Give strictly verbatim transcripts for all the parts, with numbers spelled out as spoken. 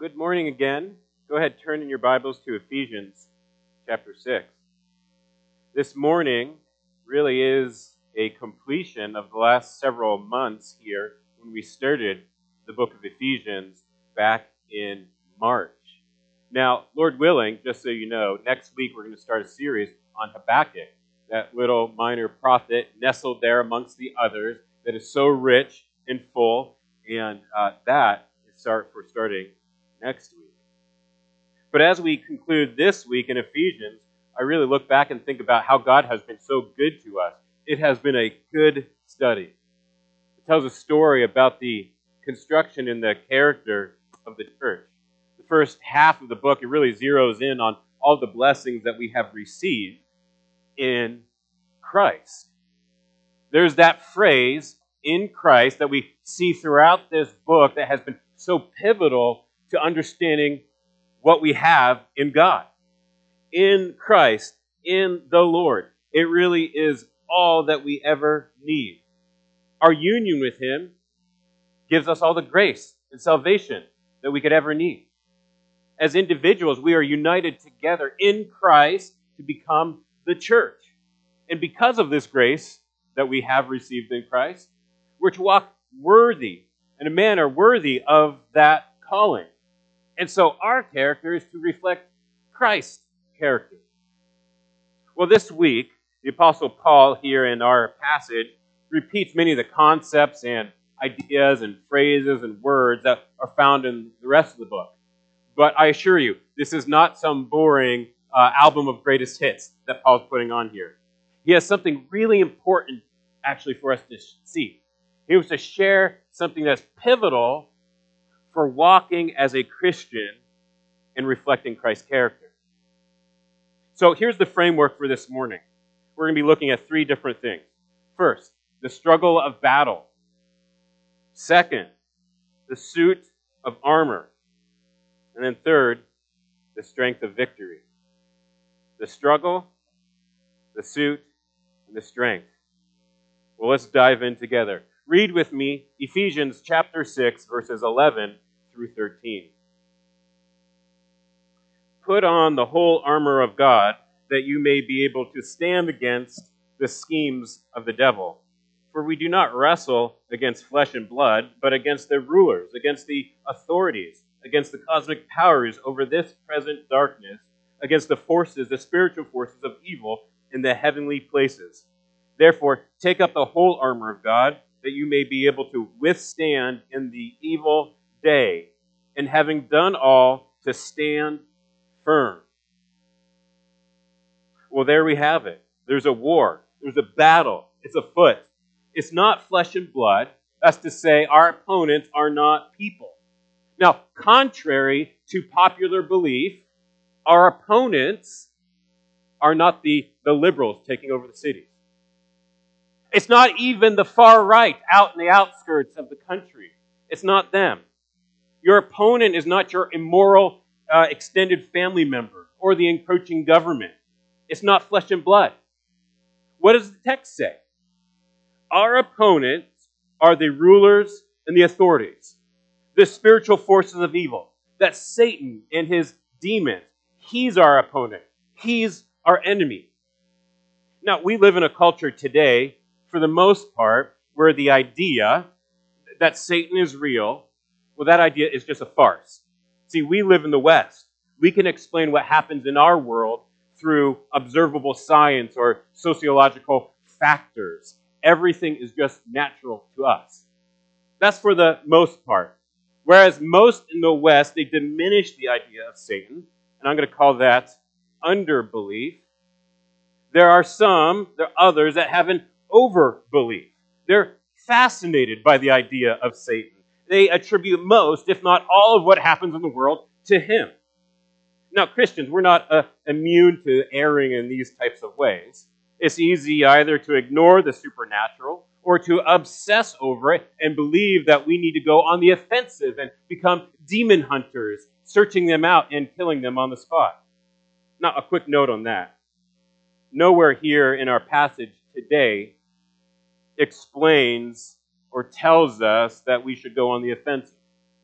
good morning again. Go ahead, turn in your Bibles to Ephesians chapter six. This morning really is a completion of the last several months here when we started the book of Ephesians back in March. Now, Lord willing, just so you know, next week we're going to start a series on Habakkuk, that little minor prophet nestled there amongst the others that is so rich and full, and uh, that is start for starting next week. But as we conclude this week in Ephesians, I really look back and think about how God has been so good to us. It has been a good study. It tells a story about the construction and the character of the church. The first half of the book, it really zeroes in on all the blessings that we have received in Christ. There's that phrase, in Christ, that we see throughout this book that has been so pivotal to understanding what we have in God. In Christ, in the Lord. It really is all that we ever need. Our union with Him gives us all the grace and salvation that we could ever need. As individuals, we are united together in Christ to become the church. And because of this grace that we have received in Christ, we're to walk worthy, in a manner worthy of that calling. And so our character is to reflect Christ's character. Well, this week, the Apostle Paul here in our passage repeats many of the concepts and ideas and phrases and words that are found in the rest of the book. But I assure you, this is not some boring uh, album of greatest hits that Paul's putting on here. He has something really important actually for us to see. He was to share something that's pivotal for walking as a Christian and reflecting Christ's character. So here's the framework for this morning. We're going to be looking at three different things. First, the struggle of battle. Second, the suit of armor. And then third, the strength of victory. The struggle, the suit, and the strength. Well, let's dive in together. Read with me Ephesians chapter six, verses eleven through thirteen. Put on the whole armor of God, that you may be able to stand against the schemes of the devil. For we do not wrestle against flesh and blood, but against the rulers, against the authorities, against the cosmic powers over this present darkness, against the forces, the spiritual forces of evil in the heavenly places. Therefore, take up the whole armor of God, that you may be able to withstand in the evil day, and having done all, to stand firm. Well, there we have it. There's a war. There's a battle. It's afoot. It's not flesh and blood. That's to say, our opponents are not people. Now, contrary to popular belief, our opponents are not the, the liberals taking over the cities. It's not even the far right out in the outskirts of the country. It's not them. Your opponent is not your immoral uh, extended family member or the encroaching government. It's not flesh and blood. What does the text say? Our opponents are the rulers and the authorities, the spiritual forces of evil. That's Satan and his demons. He's our opponent. He's our enemy. Now, we live in a culture today, for the most part, where the idea that Satan is real, well, that idea is just a farce. See, we live in the West. We can explain what happens in our world through observable science or sociological factors. Everything is just natural to us. That's for the most part. Whereas most in the West, they diminish the idea of Satan, and I'm going to call that underbelief. There are some, there are others that have an overbelief. They're fascinated by the idea of Satan. They attribute most, if not all, of what happens in the world to him. Now, Christians, we're not uh, immune to erring in these types of ways. It's easy either to ignore the supernatural or to obsess over it and believe that we need to go on the offensive and become demon hunters, searching them out and killing them on the spot. Now, a quick note on that. Nowhere here in our passage today explains or tells us that we should go on the offensive.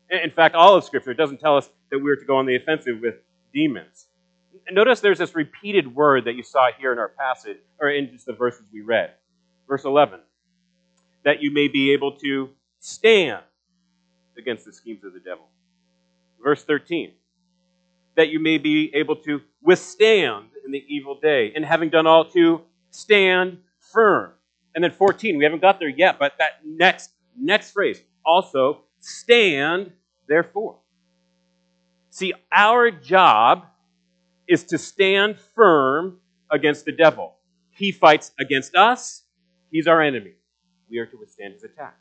In fact, all of Scripture doesn't tell us that we're to go on the offensive with demons. And notice there's this repeated word that you saw here in our passage, or in just the verses we read. Verse eleven, that you may be able to stand against the schemes of the devil. Verse thirteen, that you may be able to withstand in the evil day, and having done all to stand firm. And then fourteen, we haven't got there yet, but that next, next phrase, also, stand therefore. See, our job is to stand firm against the devil. He fights against us. He's our enemy. We are to withstand his attacks.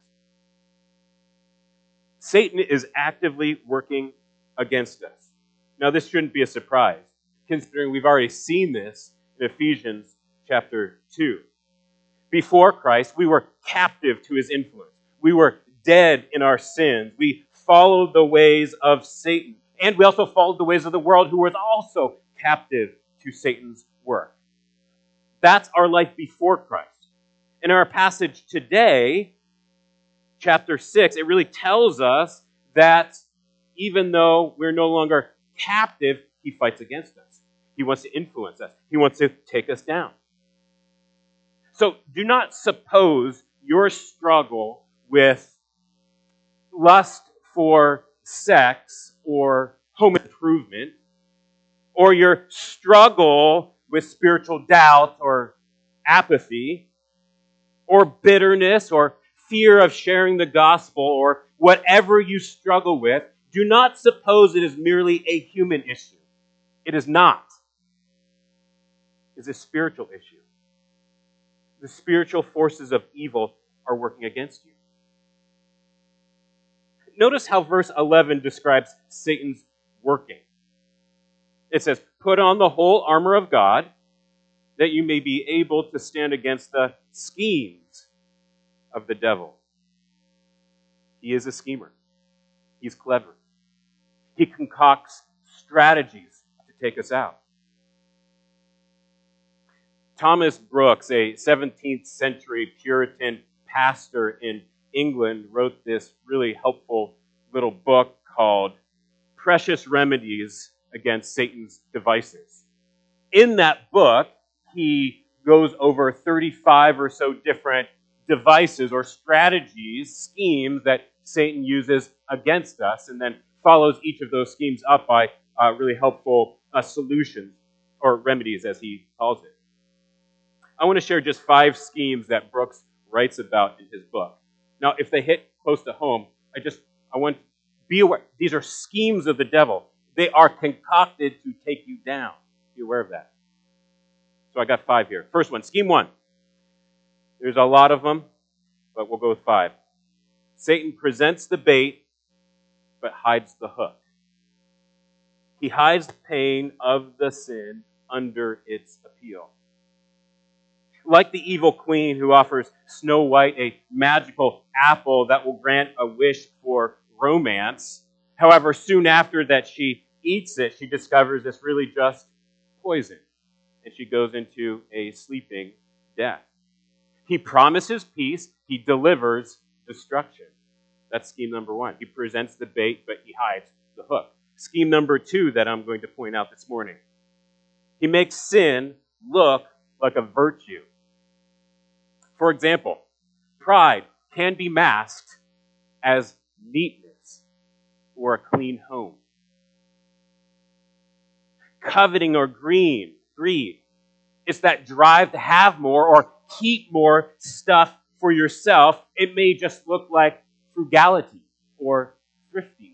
Satan is actively working against us. Now, this shouldn't be a surprise, considering we've already seen this in Ephesians chapter two. Before Christ, we were captive to his influence. We were dead in our sins. We followed the ways of Satan. And we also followed the ways of the world, who was also captive to Satan's work. That's our life before Christ. In our passage today, chapter six, it really tells us that even though we're no longer captive, he fights against us. He wants to influence us. He wants to take us down. So do not suppose your struggle with lust for sex or home improvement, or your struggle with spiritual doubt or apathy, or bitterness or fear of sharing the gospel, or whatever you struggle with, do not suppose it is merely a human issue. It is not. It's a spiritual issue. The spiritual forces of evil are working against you. Notice how verse eleven describes Satan's working. It says, put on the whole armor of God, that you may be able to stand against the schemes of the devil. He is a schemer. He's clever. He concocts strategies to take us out. Thomas Brooks, a seventeenth century Puritan pastor in England, wrote this really helpful little book called Precious Remedies Against Satan's Devices. In that book, he goes over thirty-five or so different devices or strategies, schemes that Satan uses against us, and then follows each of those schemes up by uh, really helpful uh, solutions, or remedies as he calls it. I want to share just five schemes that Brooks writes about in his book. Now, if they hit close to home, I just, I want to be aware. These are schemes of the devil. They are concocted to take you down. Be aware of that. So I got five here. First one, scheme one. There's a lot of them, but we'll go with five. Satan presents the bait, but hides the hook. He hides the pain of the sin under its appeal. Like the evil queen who offers Snow White a magical apple that will grant a wish for romance. However, soon after that she eats it, she discovers it's really just poison, and she goes into a sleeping death. He promises peace, he delivers destruction. That's scheme number one. He presents the bait, but he hides the hook. Scheme number two that I'm going to point out this morning. He makes sin look like a virtue. For example, pride can be masked as neatness or a clean home. Coveting or greed, greed, it's that drive to have more or keep more stuff for yourself. It may just look like frugality or thriftiness.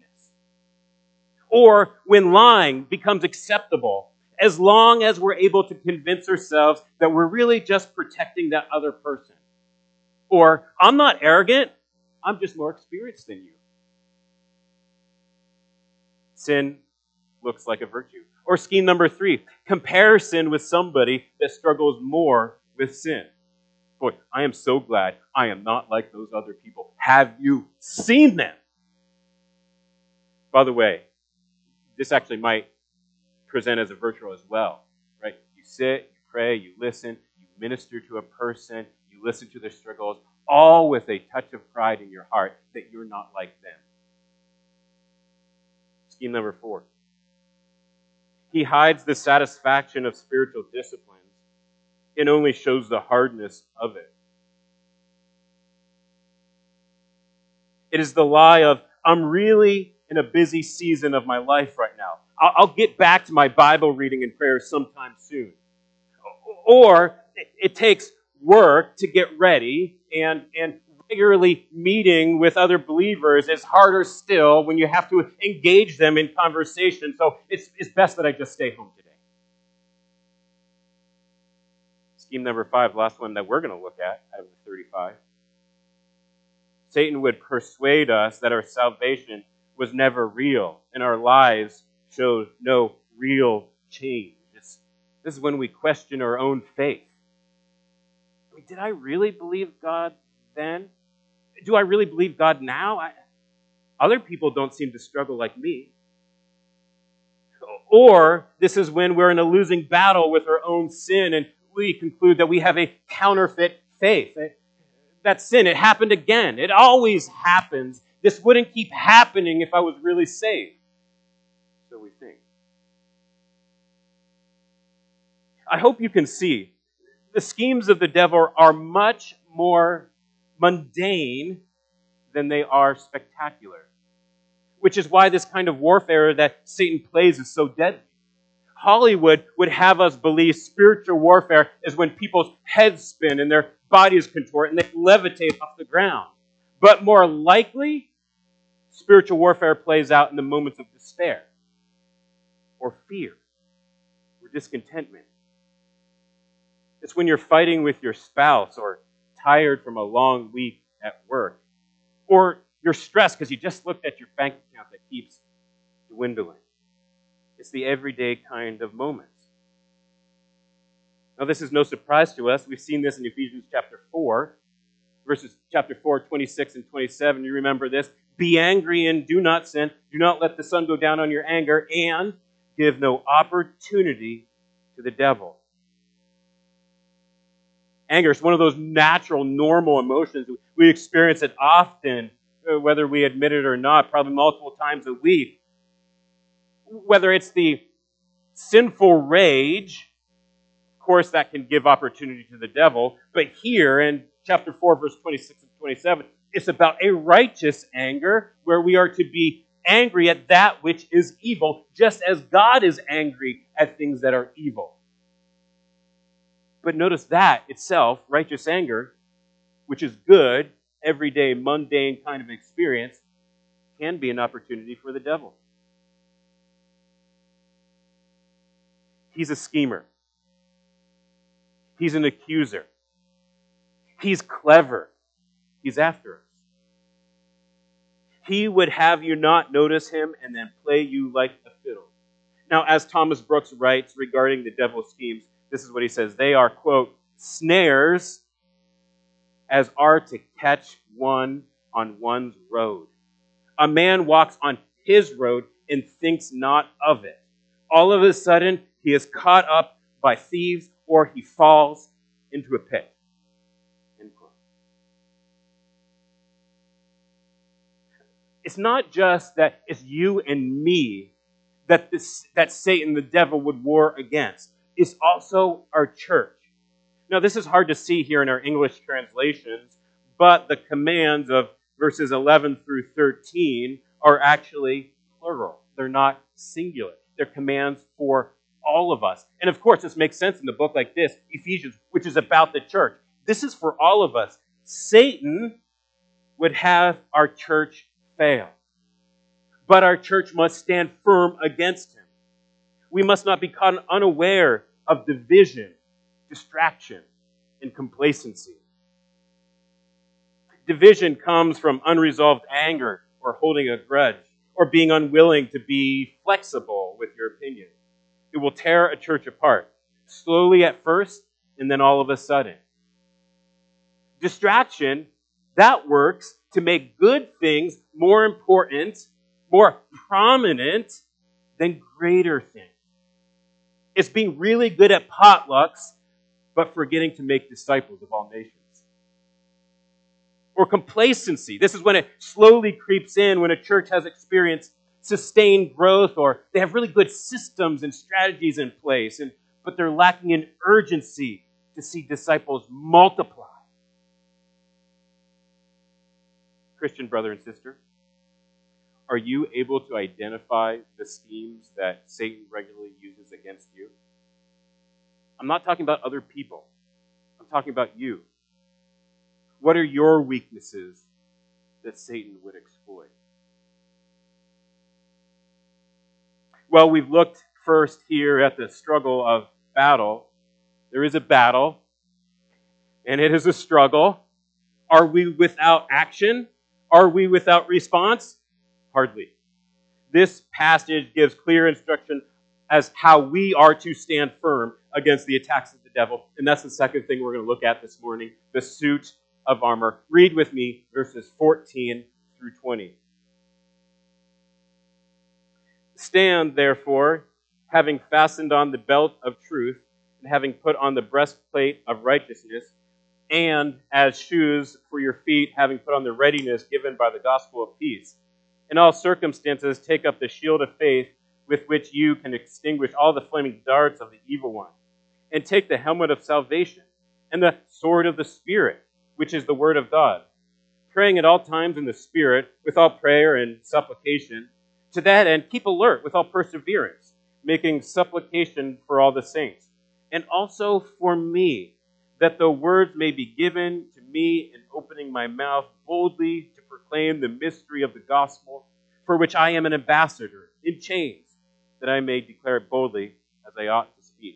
Or when lying becomes acceptable, as long as we're able to convince ourselves that we're really just protecting that other person. Or, I'm not arrogant, I'm just more experienced than you. Sin looks like a virtue. Or scheme number three, comparison with somebody that struggles more with sin. Boy, I am so glad I am not like those other people. Have you seen them? By the way, this actually might present as a virtue as well, right? You sit, you pray, you listen, you minister to a person, you listen to their struggles, all with a touch of pride in your heart that you're not like them. Scheme number four. He hides the satisfaction of spiritual disciplines and only shows the hardness of it. It is the lie of, I'm really in a busy season of my life right now. I'll, I'll get back to my Bible reading and prayer sometime soon. Or it, it takes work to get ready, and, and regularly meeting with other believers is harder still when you have to engage them in conversation. So it's, it's best that I just stay home today. Scheme number five, last one that we're going to look at out of the thirty-five. Satan would persuade us that our salvation was never real and our lives showed no real change. This, this is when we question our own faith. I mean, did I really believe God then? Do I really believe God now? I, other people don't seem to struggle like me. Or this is when we're in a losing battle with our own sin and we conclude that we have a counterfeit faith. That sin, it happened again. It always happens. This wouldn't keep happening if I was really saved. So we think. I hope you can see the schemes of the devil are much more mundane than they are spectacular. Which is why this kind of warfare that Satan plays is so deadly. Hollywood would have us believe spiritual warfare is when people's heads spin and their bodies contort and they levitate off the ground. But more likely, spiritual warfare plays out in the moments of despair or fear or discontentment. It's when you're fighting with your spouse or tired from a long week at work, or you're stressed because you just looked at your bank account that keeps dwindling. It's the everyday kind of moments. Now, this is no surprise to us. We've seen this in Ephesians chapter four, verses chapter four, twenty-six and twenty-seven. You remember this? Be angry and do not sin. Do not let the sun go down on your anger, and give no opportunity to the devil. Anger is one of those natural, normal emotions. We experience it often, whether we admit it or not, probably multiple times a week. Whether it's the sinful rage, of course, that can give opportunity to the devil. But here in chapter four, verse twenty-six and twenty-seven, it's about a righteous anger where we are to be angry at that which is evil, just as God is angry at things that are evil. But notice that itself, righteous anger, which is good, everyday, mundane kind of experience, can be an opportunity for the devil. He's a schemer. He's an accuser. He's clever. He's after us. He would have you not notice him and then play you like a fiddle. Now, as Thomas Brooks writes regarding the devil's schemes, this is what he says. They are, quote, snares as are to catch one on one's road. A man walks on his road and thinks not of it. All of a sudden, he is caught up by thieves or he falls into a pit. End quote. It's not just that it's you and me that, this, that Satan, the devil, would war against. It's also our church. Now, this is hard to see here in our English translations, but the commands of verses eleven through thirteen are actually plural. They're not singular. They're commands for all of us. And of course, this makes sense in a book like this, Ephesians, which is about the church. This is for all of us. Satan would have our church fail, but our church must stand firm against him. We must not be caught unaware of division, distraction, and complacency. Division comes from unresolved anger or holding a grudge or being unwilling to be flexible with your opinion. It will tear a church apart, slowly at first and then all of a sudden. Distraction, that works to make good things more important, more prominent than greater things. It's being really good at potlucks, but forgetting to make disciples of all nations. Or complacency. This is when it slowly creeps in when a church has experienced sustained growth, or they have really good systems and strategies in place, and but they're lacking in urgency to see disciples multiply. Christian brother and sister, are you able to identify the schemes that Satan regularly uses against you? I'm not talking about other people. I'm talking about you. What are your weaknesses that Satan would exploit? Well, we've looked first here at the struggle of battle. There is a battle, and it is a struggle. Are we without action? Are we without response? Hardly. This passage gives clear instruction as how we are to stand firm against the attacks of the devil. And that's the second thing we're going to look at this morning, the suit of armor. Read with me verses fourteen through twenty. Stand, therefore, having fastened on the belt of truth, and having put on the breastplate of righteousness, and as shoes for your feet, having put on the readiness given by the gospel of peace. In all circumstances, take up the shield of faith, with which you can extinguish all the flaming darts of the evil one. And take the helmet of salvation, and the sword of the Spirit, which is the word of God, praying at all times in the Spirit, with all prayer and supplication. To that end, keep alert with all perseverance, making supplication for all the saints, and also for me, that the words may be given to me in opening my mouth boldly to proclaim the mystery of the gospel, for which I am an ambassador in chains, that I may declare it boldly as I ought to speak.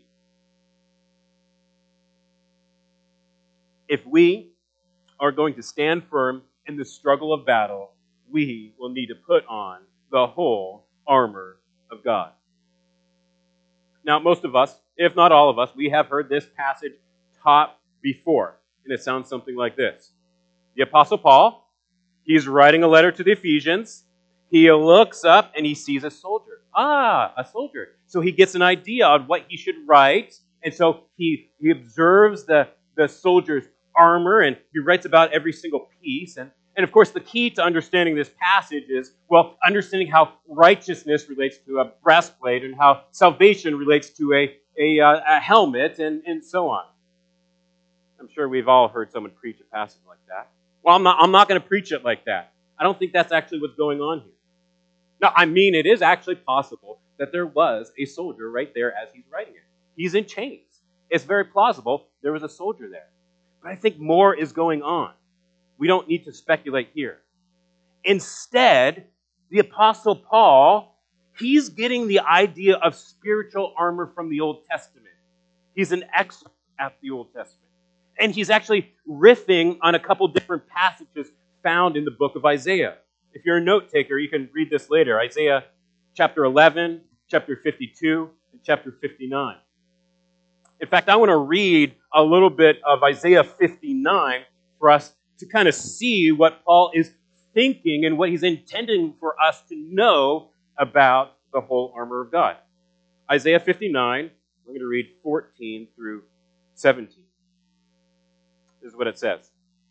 If we are going to stand firm in the struggle of battle, we will need to put on the whole armor of God. Now, most of us, if not all of us, we have heard this passage taught before, and it sounds something like this. The Apostle Paul, he's writing a letter to the Ephesians. He looks up and he sees a soldier. Ah, a soldier. So he gets an idea on what he should write, and so he, he observes the, the soldier's armor, and he writes about every single piece. And, and of course, the key to understanding this passage is, well, understanding how righteousness relates to a breastplate and how salvation relates to a, a, a helmet, and, and so on. I'm sure we've all heard someone preach a passage like that. Well, I'm not, I'm not going to preach it like that. I don't think that's actually what's going on here. No, I mean, it is actually possible that there was a soldier right there as he's writing it. He's in chains. It's very plausible there was a soldier there. But I think more is going on. We don't need to speculate here. Instead, the Apostle Paul, he's getting the idea of spiritual armor from the Old Testament. He's an expert at the Old Testament. And he's actually riffing on a couple different passages found in the book of Isaiah. If you're a note taker, you can read this later. Isaiah chapter eleven, chapter fifty-two, and chapter fifty-nine. In fact, I want to read a little bit of Isaiah fifty-nine for us to kind of see what Paul is thinking and what he's intending for us to know about the whole armor of God. Isaiah fifty-nine, I'm going to read fourteen through seventeen. This is what it says.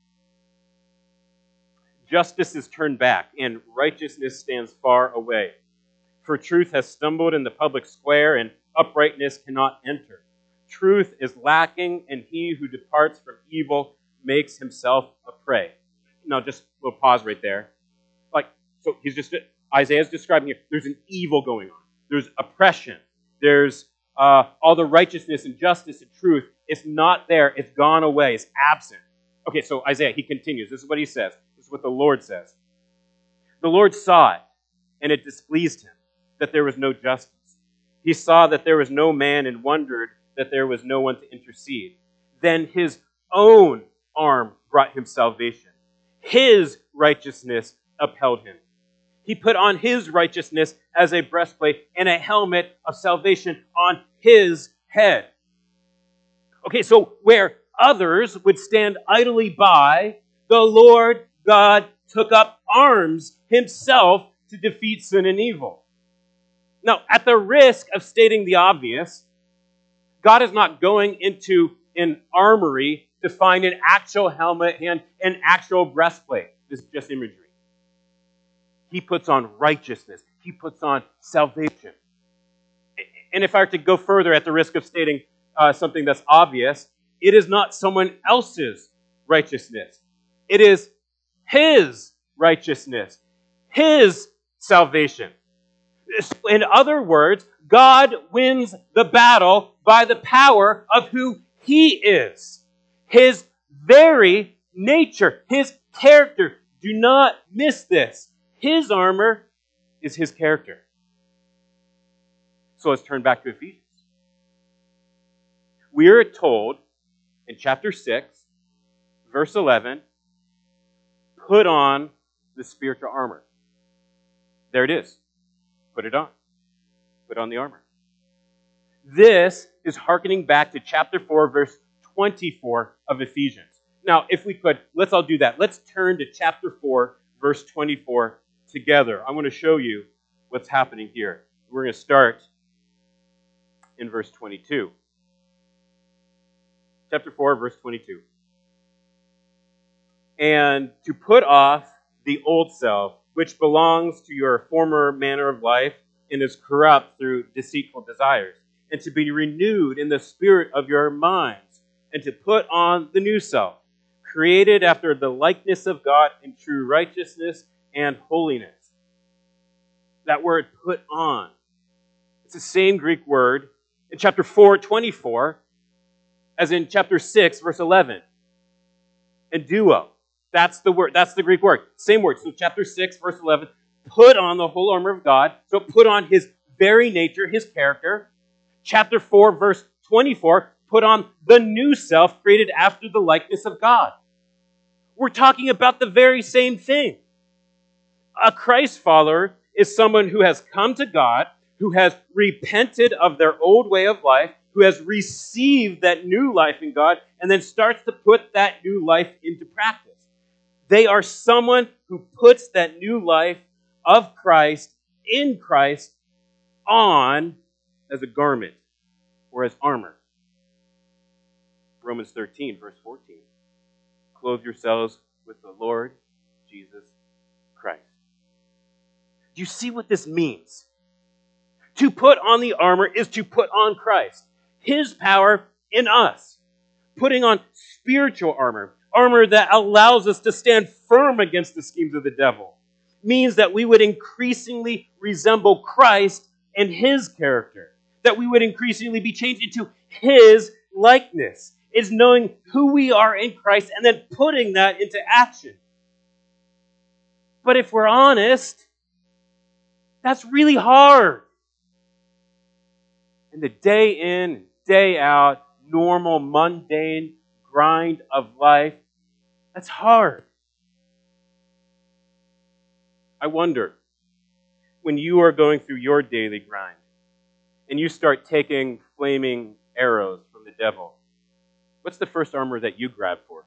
Justice is turned back, and righteousness stands far away. For truth has stumbled in the public square, and uprightness cannot enter. Truth is lacking, and he who departs from evil makes himself a prey. Now, just we'll pause right there. Like, so he's just Isaiah's describing here. There's an evil going on. There's oppression. There's uh, all the righteousness and justice and truth. It's not there. It's gone away. It's absent. Okay, so Isaiah, he continues. This is what he says. This is what the Lord says. The Lord saw it, and it displeased him that there was no justice. He saw that there was no man and wondered that there was no one to intercede. Then his own arm brought him salvation. His righteousness upheld him. He put on his righteousness as a breastplate and a helmet of salvation on his head. Okay, so where others would stand idly by, the Lord God took up arms himself to defeat sin and evil. Now, at the risk of stating the obvious, God is not going into an armory to find an actual helmet and an actual breastplate. This is just imagery. He puts on righteousness. he puts on salvation. And if I were to go further at the risk of stating uh, something that's obvious, it is not someone else's righteousness. It is his righteousness, his salvation. In other words, God wins the battle by the power of who he is. His very nature, his character. Do not miss this. His armor is his character. So let's turn back to Ephesians. We are told in chapter six, verse eleven, put on the spiritual armor. There it is. Put it on. Put on the armor. This is hearkening back to chapter four, verse twenty-four of Ephesians. Now, if we could, let's all do that. Let's turn to chapter four, verse twenty-four together. I want to show you what's happening here. We're going to start in verse twenty-two. Chapter four, verse twenty-two. And to put off the old self, which belongs to your former manner of life and is corrupt through deceitful desires, and to be renewed in the spirit of your minds, and to put on the new self, created after the likeness of God in true righteousness and holiness. That word, put on, it's the same Greek word in chapter four, twenty-four, as in chapter six, verse eleven. And duo. That's the word. That's the Greek word. Same word. So chapter six, verse eleven, put on the whole armor of God. So put on his very nature, his character. Chapter four, verse twenty-four, put on the new self created after the likeness of God. We're talking about the very same thing. A Christ follower is someone who has come to God, who has repented of their old way of life, who has received that new life in God, and then starts to put that new life into practice. They are someone who puts that new life of Christ, in Christ, on as a garment or as armor. Romans thirteen, verse fourteen. Clothe yourselves with the Lord Jesus Christ. Do you see what this means? To put on the armor is to put on Christ. His power in us. Putting on spiritual armor. Armor that allows us to stand firm against the schemes of the devil. Means that we would increasingly resemble Christ and his character. That we would increasingly be changed into his likeness. It's knowing who we are in Christ and then putting that into action. But if we're honest, that's really hard. And the day in, day out, normal, mundane grind of life, that's hard. I wonder, when you are going through your daily grind and you start taking flaming arrows from the devil, what's the first armor that you grab for?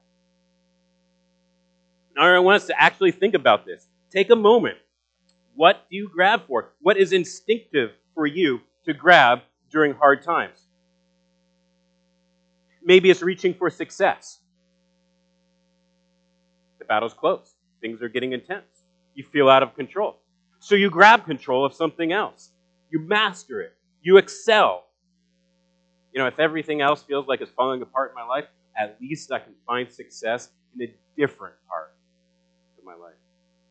Now, I want us to actually think about this. Take a moment. What do you grab for? What is instinctive for you to grab during hard times? Maybe it's reaching for success. The battle's close. Things are getting intense. You feel out of control. So you grab control of something else. You master it. You excel. You know, if everything else feels like it's falling apart in my life, at least I can find success in a different part of my life.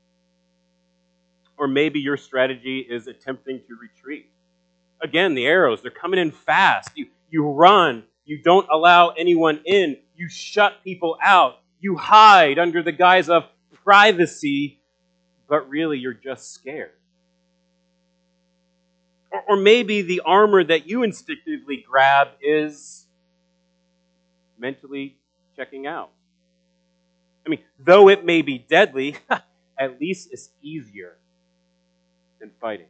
Or maybe your strategy is attempting to retreat. Again, the arrows, they're coming in fast. You, you run. You don't allow anyone in. You shut people out. You hide under the guise of privacy, but really you're just scared. Or, or maybe the armor that you instinctively grab is mentally checking out. I mean, though it may be deadly, at least it's easier than fighting.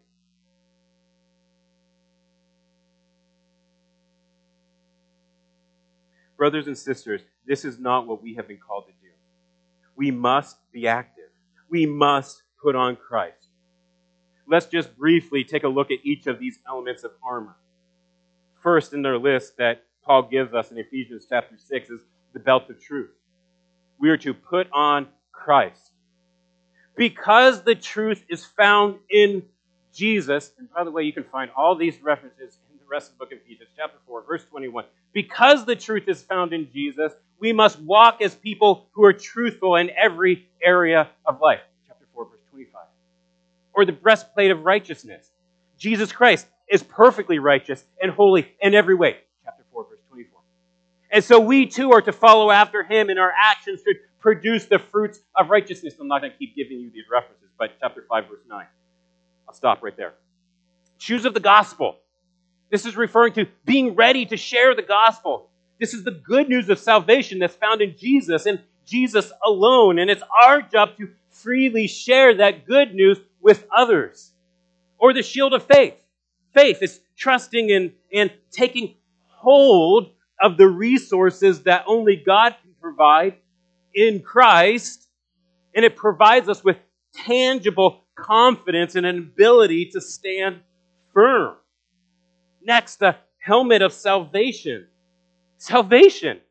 Brothers and sisters, this is not what we have been called to do. We must be active. We must put on Christ. Let's just briefly take a look at each of these elements of armor. First in their list that Paul gives us in Ephesians chapter six is the belt of truth. We are to put on Christ. Because the truth is found in Jesus, and by the way, you can find all these references in the rest of the book of Ephesians, chapter four, verse twenty-one. Because the truth is found in Jesus, we must walk as people who are truthful in every area of life. Chapter four, verse twenty-five. Or the breastplate of righteousness. Jesus Christ is perfectly righteous and holy in every way. Chapter four, verse twenty-four. And so we too are to follow after him, and our actions should produce the fruits of righteousness. I'm not going to keep giving you these references, but chapter five, verse nine. I'll stop right there. Shoes of the gospel. This is referring to being ready to share the gospel. This is the good news of salvation that's found in Jesus and Jesus alone. And it's our job to freely share that good news with others. Or the shield of faith. Faith is trusting in and taking hold of the resources that only God can provide in Christ. And it provides us with tangible confidence and an ability to stand firm. Next, the helmet of salvation. Salvation.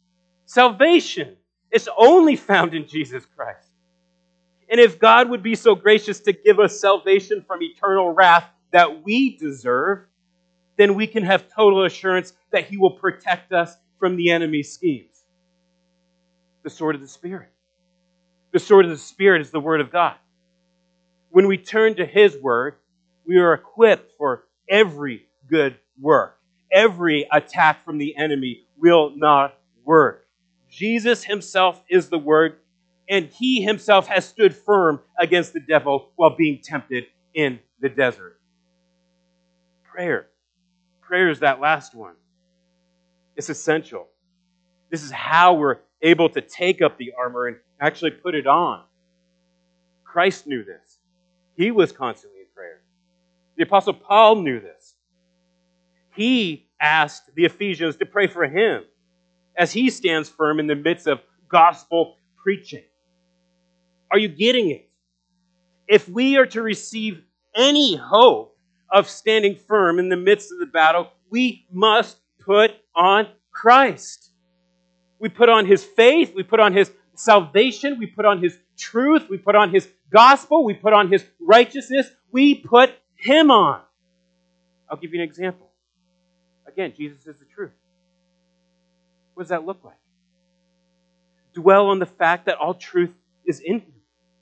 Salvation is only found in Jesus Christ. And if God would be so gracious to give us salvation from eternal wrath that we deserve, then we can have total assurance that he will protect us from the enemy's schemes. The sword of the Spirit. The sword of the Spirit is the Word of God. When we turn to his Word, we are equipped for every good work. Every attack from the enemy will not work. Jesus himself is the Word, and he himself has stood firm against the devil while being tempted in the desert. Prayer. Prayer is that last one. It's essential. This is how we're able to take up the armor and actually put it on. Christ knew this. He was constantly in prayer. The Apostle Paul knew this. He asked the Ephesians to pray for him as he stands firm in the midst of gospel preaching. Are you getting it? If we are to receive any hope of standing firm in the midst of the battle, we must put on Christ. We put on his faith, we put on his salvation, we put on his truth, we put on his gospel, we put on his righteousness, we put him on. I'll give you an example. Again, Jesus is the truth. What does that look like? Dwell on the fact that all truth is in him.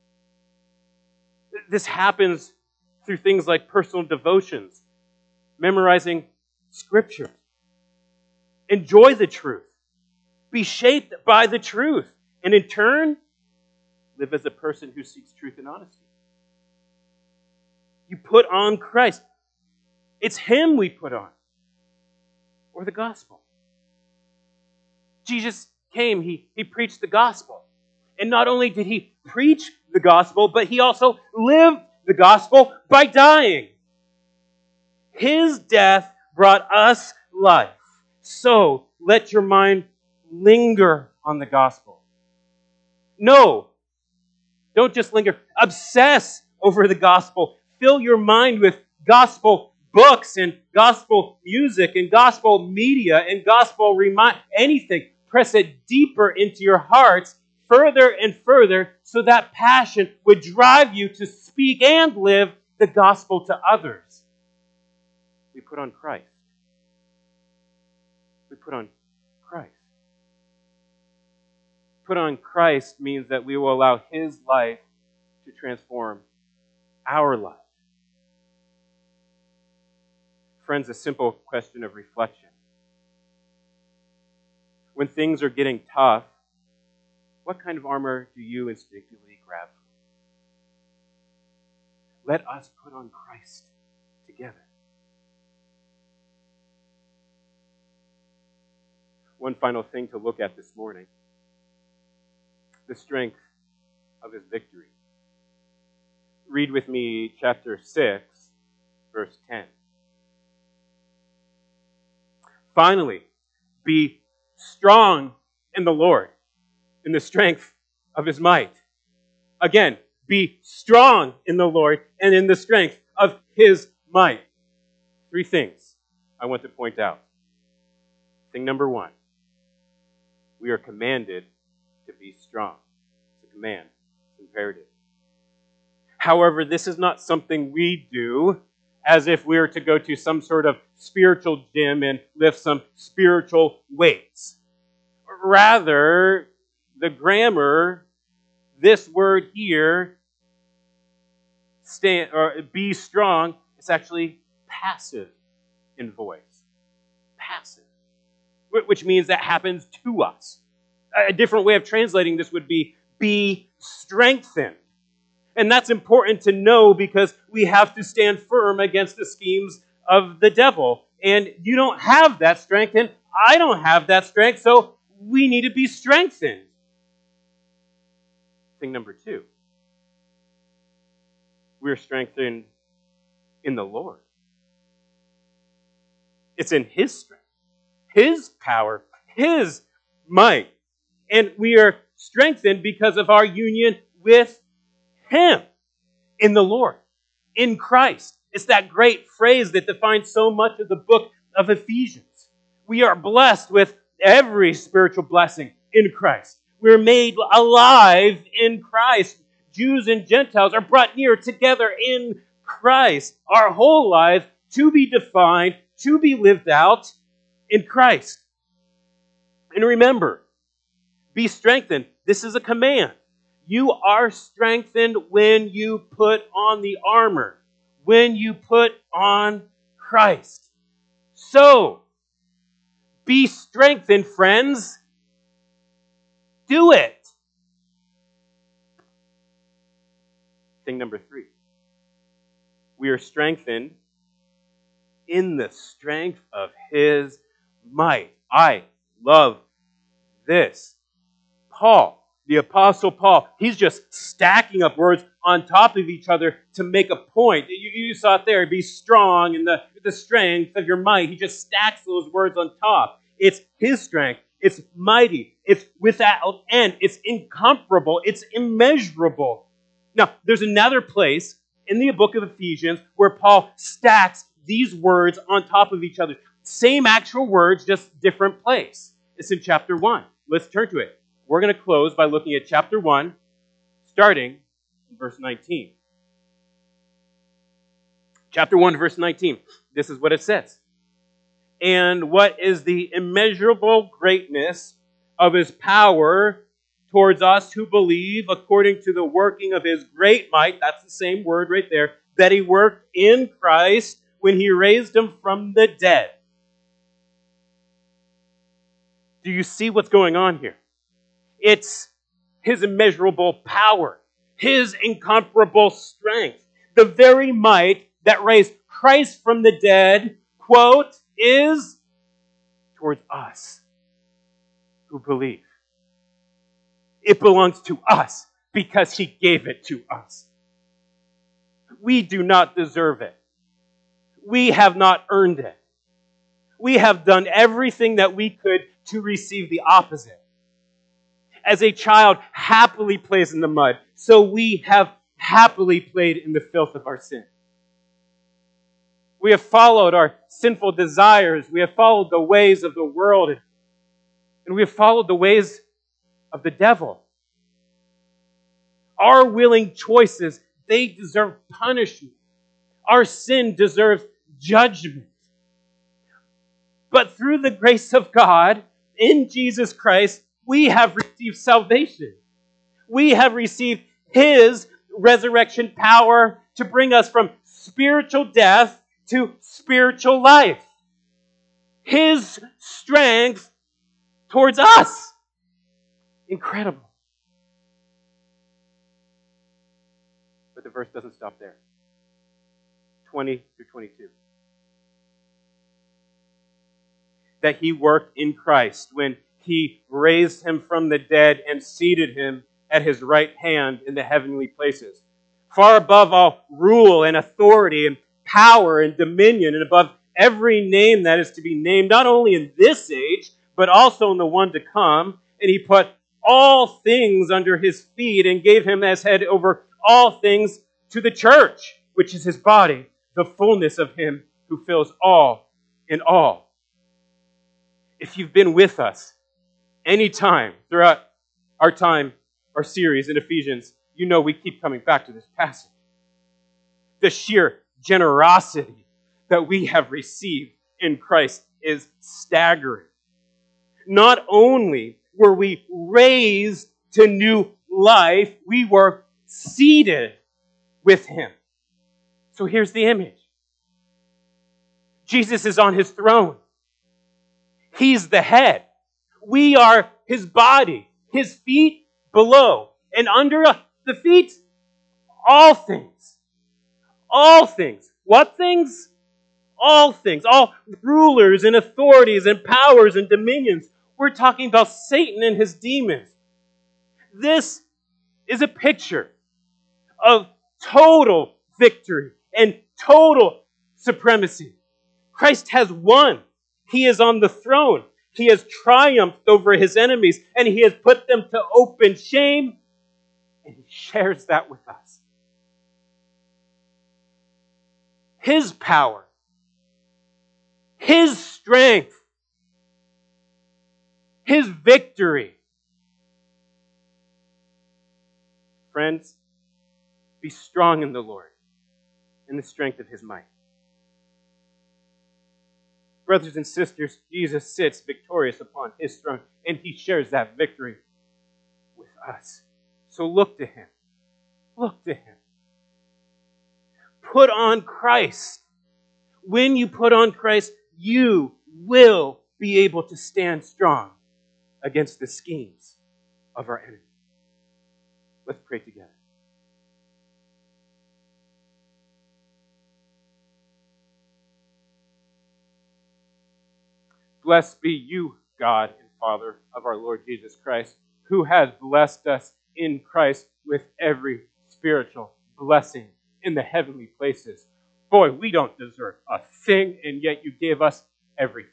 This happens through things like personal devotions, memorizing Scripture. Enjoy the truth. Be shaped by the truth. And in turn, live as a person who seeks truth and honesty. You put on Christ. It's him we put on. Or the gospel. Jesus came, he, he preached the gospel. And not only did he preach the gospel, but he also lived the gospel by dying. His death brought us life. So let your mind linger on the gospel. No, don't just linger. Obsess over the gospel. Fill your mind with gospel books and gospel music and gospel media and gospel remind anything. Press it deeper into your hearts, further and further, so that passion would drive you to speak and live the gospel to others. We put on Christ. We put on Christ. Put on Christ means that we will allow his life to transform our life. Friends, a simple question of reflection. When things are getting tough, what kind of armor do you instinctively grab for? Let us put on Christ together. One final thing to look at this morning. The strength of his victory. Read with me chapter six, verse ten. Finally, be strong in the Lord, in the strength of his might. Again, be strong in the Lord and in the strength of his might. Three things I want to point out. Thing number one, we are commanded to be strong. It's a command. It's imperative. However, this is not something we do as if we were to go to some sort of spiritual gym and lift some spiritual weights. Rather, the grammar, this word here, stand, or be strong, it's actually passive in voice. Passive. Which means that happens to us. A different way of translating this would be, be strengthened. And that's important to know because we have to stand firm against the schemes of the devil. And you don't have that strength, and I don't have that strength, so we need to be strengthened. Thing number two. We're strengthened in the Lord. It's in His strength, His power, His might. And we are strengthened because of our union with Him in the Lord, in Christ. It's that great phrase that defines so much of the book of Ephesians. We are blessed with every spiritual blessing in Christ. We're made alive in Christ. Jews and Gentiles are brought near together in Christ. Our whole life to be defined, to be lived out in Christ. And remember, be strengthened. This is a command. You are strengthened when you put on the armor, when you put on Christ. So, be strengthened, friends. Do it. Thing number three. We are strengthened in the strength of His might. I love this. Paul, the Apostle Paul, he's just stacking up words on top of each other to make a point. You, you saw it there. Be strong in the, the strength of your might. He just stacks those words on top. It's His strength. It's mighty. It's without end. It's incomparable. It's immeasurable. Now, there's another place in the book of Ephesians where Paul stacks these words on top of each other. Same actual words, just different place. It's in chapter one. Let's turn to it. We're going to close by looking at chapter one, starting in verse nineteen. Chapter one, verse nineteen. This is what it says. And what is the immeasurable greatness of His power towards us who believe, according to the working of His great might, that's the same word right there, that He worked in Christ when He raised Him from the dead. Do you see what's going on here? It's His immeasurable power, His incomparable strength, the very might that raised Christ from the dead, quote, is towards us who believe. It belongs to us because He gave it to us. We do not deserve it. We have not earned it. We have done everything that we could to receive the opposite. As a child happily plays in the mud, so we have happily played in the filth of our sin. We have followed our sinful desires. We have followed the ways of the world. And we have followed the ways of the devil. Our willing choices, they deserve punishment. Our sin deserves judgment. But through the grace of God, in Jesus Christ, we have received salvation. We have received His resurrection power to bring us from spiritual death to spiritual life. His strength towards us. Incredible. But the verse doesn't stop there. twenty through twenty-two. That He worked in Christ when He raised Him from the dead and seated Him at His right hand in the heavenly places, far above all rule and authority and power and dominion, and above every name that is to be named, not only in this age, but also in the one to come. And He put all things under His feet and gave Him as head over all things to the church, which is His body, the fullness of Him who fills all in all. If you've been with us any time throughout our time, our series in Ephesians, you know we keep coming back to this passage. The sheer generosity that we have received in Christ is staggering. Not only were we raised to new life, we were seated with him. So here's the image. Jesus is on his throne. He's the head. We are his body, his feet below. And under the feet, all things. All things. What things? All things. All rulers and authorities and powers and dominions. We're talking about Satan and his demons. This is a picture of total victory and total supremacy. Christ has won. He is on the throne. He has triumphed over his enemies, and he has put them to open shame, and he shares that with us. His power, his strength, his victory. Friends, be strong in the Lord, in the strength of his might. Brothers and sisters, Jesus sits victorious upon his throne, and he shares that victory with us. So look to him. Look to him. Put on Christ. When you put on Christ, you will be able to stand strong against the schemes of our enemy. Let's pray together. Blessed be you, God and Father of our Lord Jesus Christ, who has blessed us in Christ with every spiritual blessing in the heavenly places. Boy, we don't deserve a thing, and yet you gave us everything.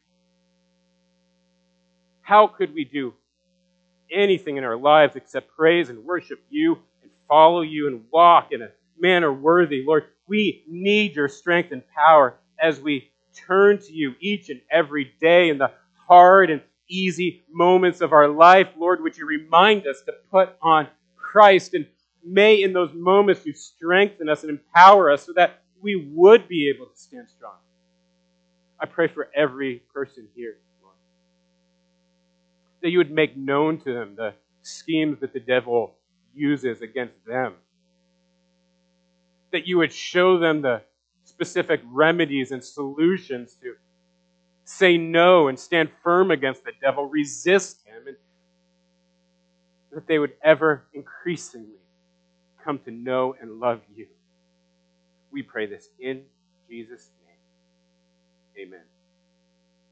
How could we do anything in our lives except praise and worship you and follow you and walk in a manner worthy? Lord, we need your strength and power as we turn to you each and every day in the hard and easy moments of our life. Lord, would you remind us to put on Christ, and may in those moments you strengthen us and empower us so that we would be able to stand strong. I pray for every person here, Lord, that you would make known to them the schemes that the devil uses against them, that you would show them the specific remedies and solutions to say no and stand firm against the devil, resist him, and that they would ever increasingly come to know and love you. We pray this in Jesus' name. Amen.